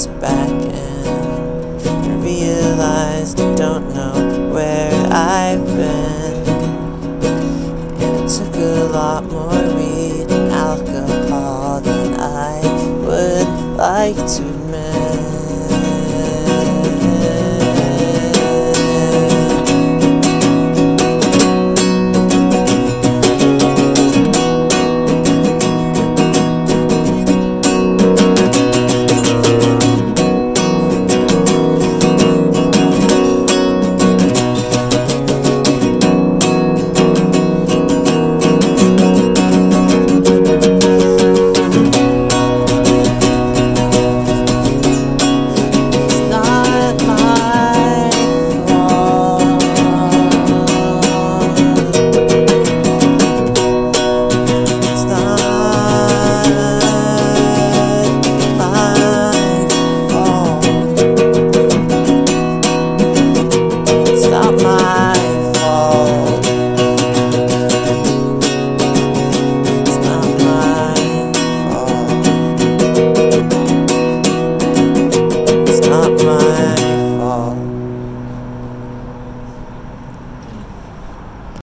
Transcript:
years back, and I realized I don't know where I've been. And it took a lot more weed and alcohol than I would like to admit.